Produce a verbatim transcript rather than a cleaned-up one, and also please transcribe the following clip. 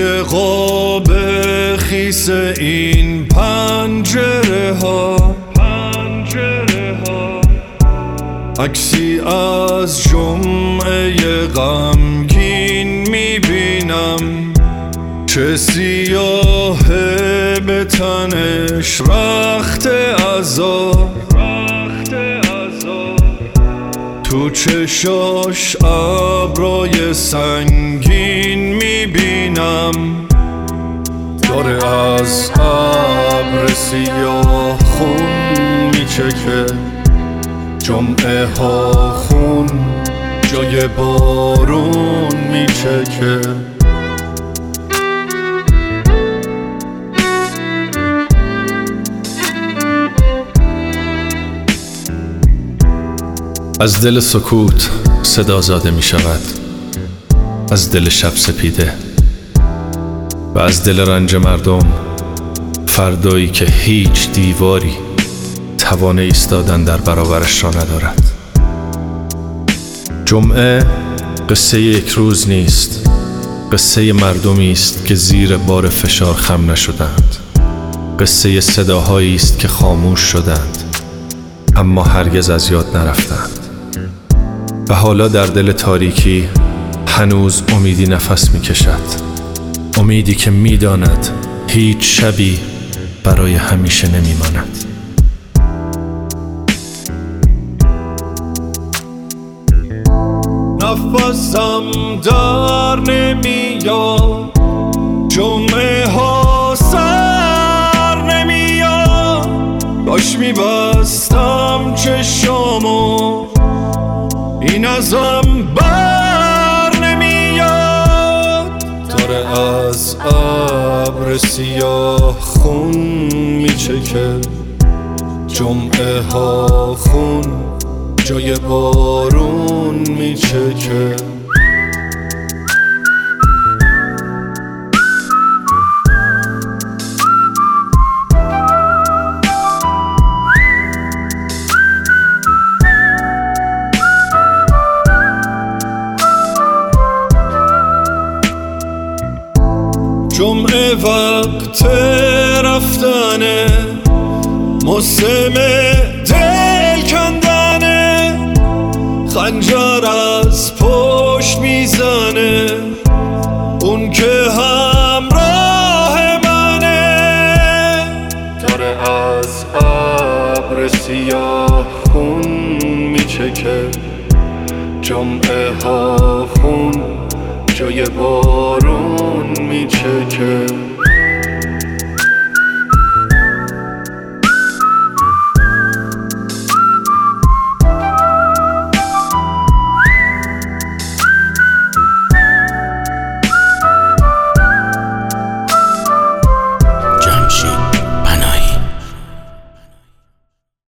توی قاب خیس این پنجره ها عکسی از جمعه غمگین میبینم، چه سیاهه به تنش رخت عذاب، تو چشاش ابرای سنگین میبینم، داره از ابر سیاه خون میچکه، جمعه ها خون جای بارون میچکه. از دل سکوت صدا زاده می شود، از دل شب سپیده و از دل رنج مردم، فردایی که هیچ دیواری توان ایستادن در برابرش را ندارد. جمعه قصه یک روز نیست، قصه مردمی است که زیر بار فشار خم نشدند، قصه صداهایی است که خاموش شدند اما هرگز از یاد نرفتند. و حالا در دل تاریکی هنوز امیدی نفس می کشد، امیدی که می داند هیچ شبی برای همیشه نمی ماند. نفسم در نمیاد، جمعه ها سر نمیاد، باش میبستم چشامو این ازم بر نمیاد، داره از ابر سیاه خون میچکه، جمعه ها خون جای بارون میچکه. جمعه وقت رفتنه، موسم دل کندنه، خنجر از پشت میزنه، اون که همراه منه، داره از ابر سیاه خون میچکه، جمعه ها خون جای بارون